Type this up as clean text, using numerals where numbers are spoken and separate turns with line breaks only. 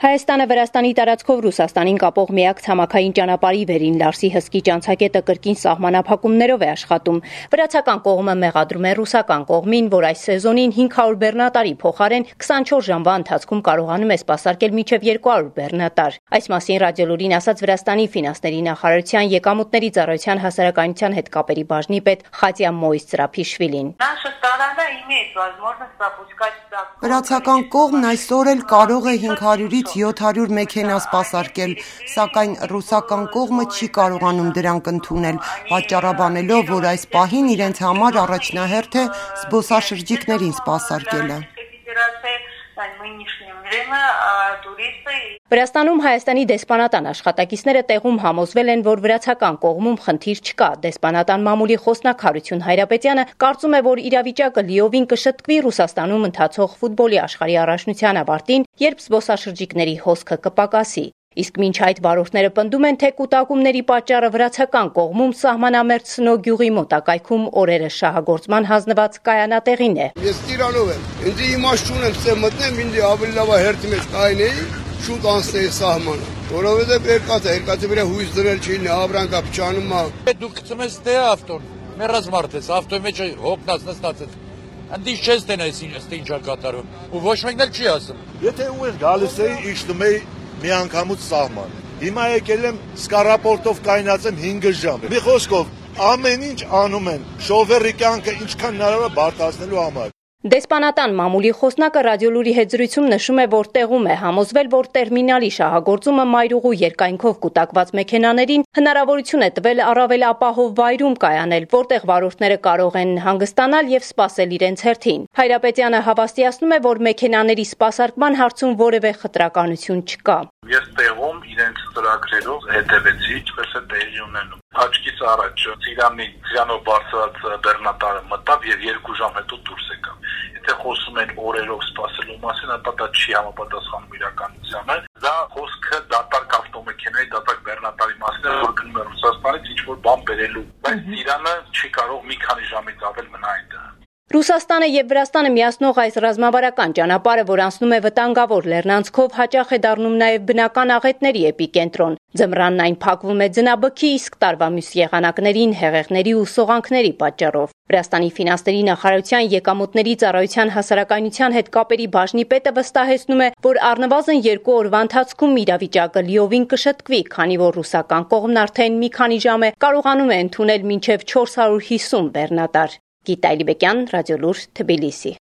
Հայաստանը Վրաստանի տարածքով Ռուսաստանին կապող միակ ցամաքային ճանապարհի վերին Լարսի հսկի ճանցակետը կրկին սահմանափակումներով է աշխատում։ Վրացական կողմը մեղադրում է ռուսական կողմին, որ այս սեզոնին 500 բեռնատարի փոխարեն 24 ժամվա ընթացքում կարողանում է սպասարկել մինչև 200 բեռնատար։ Այս մասին Ռադիոլուրին ասաց Վրաստանի ֆինանսների նախարարության եկամուտների ծառայության հասարակայնության հետ կապերի բաժնի պետ Խատյա Մոիստրափիշվիլին։
Վրացական կողմն այսօր էլ կարող է 500-ից 700 մեքենա սպասարկել, սակայն ռուսական կողմը չի կարողանում դրանք ընդունել, պատճառաբանելով, որ այս պահին իրենց համար առաջնահերթ է զբոսաշրջիկներին սպասարկելը։
Վրաստանում Հայաստանի դեսպանատան աշխատակիցները տեղում համոզվել են, որ վրացական կողմում խնդիր չկա։ Դեսպանատան մամուլի խոսնակ Հարություն Հայրապետյանը կարծում է, որ իրավիճակը լիովին կշտկվի Ռուսաստանում ընթացող ֆուտբոլի աշխարհի առաջնության ավարտին, երբ զբոսաշրջիկների հոսքը կպակասի։ Իսկ մինչ այդ վարորդները պնդում են, թե կուտակումների պատճառը վրացական կողմում սահմանամերձ Սնո գյուղի մոտակայքում օրերս շահագործման հանձնված կայանատեղին է։
Ես Տիրանով եմ, ինձ իմաստ չունեմ, ցե մտնեմ, ինձ ավելի լավ է հերթի մեջ կայնեի, շուտ անցնեի սահմանը, որովհետև երկաթի վրա հույս դրել չի, ապրանքա փչանում է։
Դու գցում ես թե ավտոն, մեռած մարդ ես, ավտոյի մեջ հոգնած նստած ես։ Անդիշ չես տենես ինչ կատարում, ու ոչ մեկն էլ չի ասում։
Եթե ուղիղ գալիս էի, իջնում էի միանգամուց սահման։ Հիմա եկել եմ սկարապորտով կայնացեմ 5 ժամ։ Մի խոսքով, ամեն ինչ անում են շոֆերի կյանքը ինչքան հնարավոր է բարդացնելու համար։
Դեսպանատան մամուլի խոսնակը Ռադիոլուրի հետ զրույցում նշում է, որ տեղում է համոզվել, որ տերմինալի շահագործումը մայրուղու երկայնքով կուտակված մեքենաներին հնարավորություն է տվել առավել ապահով վայրում կայանել, որտեղ վարորդները կարող են հանգստանալ եւ սպասել իրենց հերթին։ Հայրապետյանը հավաստիացնում է, որ մեքենաների սպասարկման հարցում որևէ խտրականություն չկա։
Ես տեղում իրենց ծրագրերով հետևեցի, ինչպես է տեղի ունենում։ Աչքից առաջ Ծիրանով բարձրած բեռնատարը մտավ եւ 2 ժամ հետո դուրս եկավ։ Եթե խոսում են օրերով սպասելու մասին, ապա դա չի համապատասխանում իրականությանը։ Դա խոսքը դատարկ ավտոմեքենայի, դատարկ բեռնատարի մասին է, որ գնում է Ռուսաստանից ինչ-որ բան բերելու, բայց Ծիրանը չի կարող մի քանի ժամից ավել մնա այնտեղ։
Ռուսաստանը եւ Վրաստանը միացնող այս ռազմավարական ճանապարհը, որ անցնում է վտանգավոր լեռնանցքով, հաճախ է դառնում նաեւ բնական աղետների էպիկենտրոն։ Ձմռանն այն փակվում է ձնաբքի, իսկ տարվա մյուս եղանակներին հեղեղների ու սողանքների պատճառով։ Վրաստանի ֆինանսների նախարարության եկամուտների ծառայության հասարակայնության հետ կապերի բաժնի պետը վստահեցնում է, որ առնվազն 2 օրվա ընթացքում իրավիճակը լիովին կշտկվի, քանի որ ռուսական կողմն արդեն մի քանի ժամ է կարողանում է ընդունել մինչև 450 բեռնատար։ Գիտա Այլիբեկյան, Ռադիոլուր, Թբիլիսի։